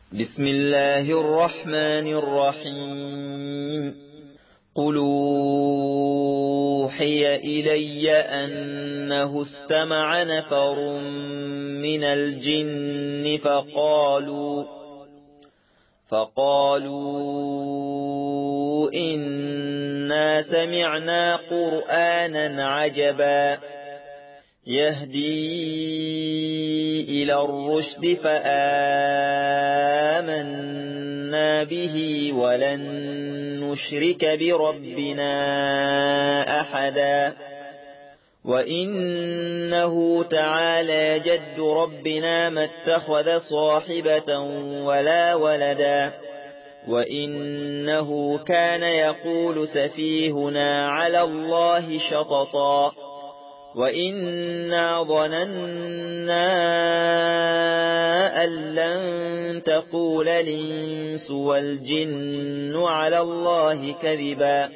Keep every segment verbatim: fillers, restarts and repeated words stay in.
بسم الله الرحمن الرحيم قل أوحي إلي أنه استمع نفر من الجن فقالوا فقالوا إنا سمعنا قرآنا عجبا يهدي إلى الرشد فآمنا به ولن نشرك بربنا أحدا وإنه تعالى جد ربنا ما اتخذ صاحبة ولا ولدا وإنه كان يقول سفيهنا على الله شططا وإنا ظننا أن لن تقول الإنس والجن على الله كذبا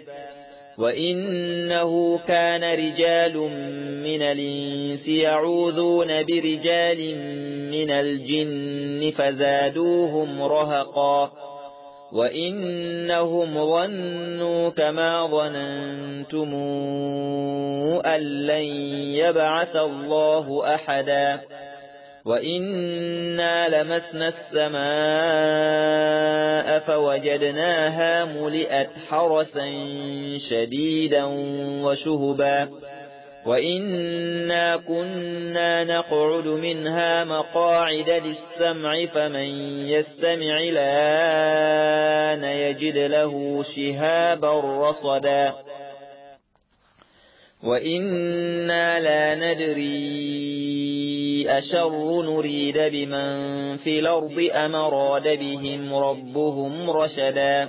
وإنه كان رجال من الإنس يعوذون برجال من الجن فزادوهم رهقا وإنهم ظنوا كما ظننتم أن لن يبعث الله أحدا وإنا لمسنا السماء فوجدناها ملئت حرسا شديدا وشهبا وإنا كنا نقعد منها مقاعد للسمع فمن يستمع الآن يجد له شهابا رصدا وإنا لا ندري أشر نريد بمن في الأرض أم أراد بهم ربهم رشدا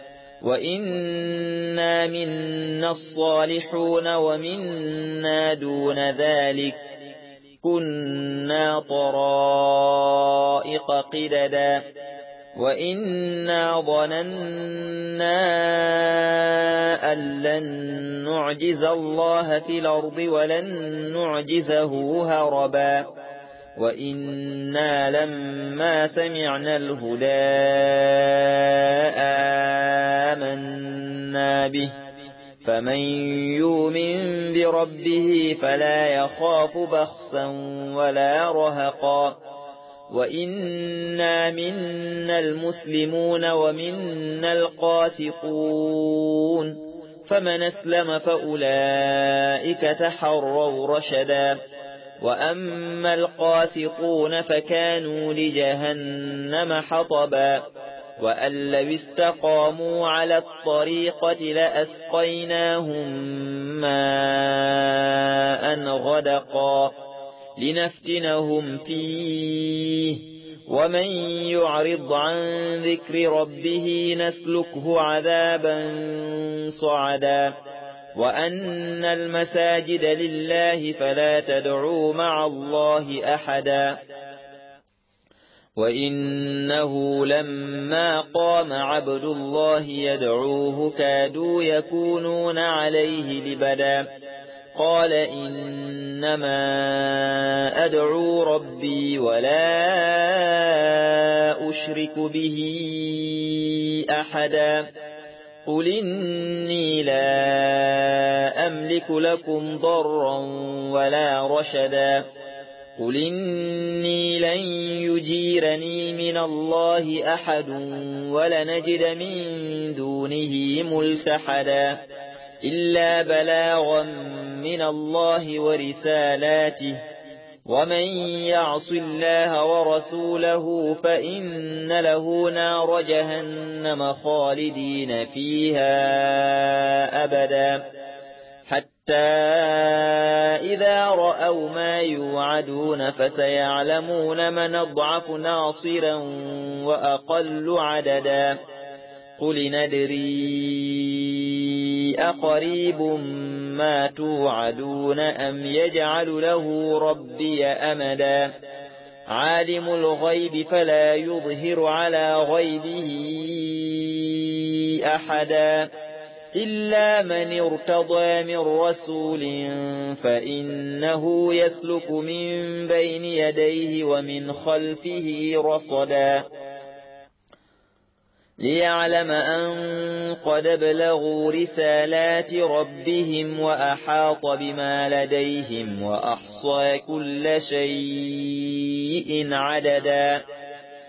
وإنا منا الصالحون ومنا دون ذلك كنا طرائق قددا وإنا ظننا أن لن نعجز الله في الأرض ولن نعجزه هربا وإنا لما سمعنا الهدى آمنا به فمن يؤمن بربه فلا يخاف بخسا ولا رهقا وإنا منا المسلمون ومنا القاسطون فمن أسلم فأولئك تحروا رشدا وأما القاسطون فكانوا لجهنم حطبا وأن لو استقاموا على الطريقة لأسقيناهم ماء غدقا لنفتنهم فيه ومن يعرض عن ذكر ربه نسلكه عذابا صعدا وأن المساجد لله فلا تدعوا مع الله أحدا وإنه لما قام عبد الله يدعوه كادوا يكونون عليه لبدا قال إنما أدعو ربي ولا أشرك به أحدا قل إني لا أملك لكم ضرا ولا رشدا قل إني لن يجيرني من الله أحد ولنجد من دونه ملتحدا إلا بلاغا من الله ورسالاته ومن يعص الله ورسوله فإن له نار جهنم خالدين فيها أبدا حتى إذا رأوا ما يوعدون فسيعلمون من أضعف ناصرا وأقل عددا قل ندري أقريب ما توعدون أم يجعل له ربي أمدا عالم الغيب فلا يظهر على غيبه أحدا إلا من ارتضى من رسول فإنه يسلك من بين يديه ومن خلفه رصدا ليعلم أن قد بلغوا رسالات ربهم وأحاط بما لديهم وأحصى كل شيء عددا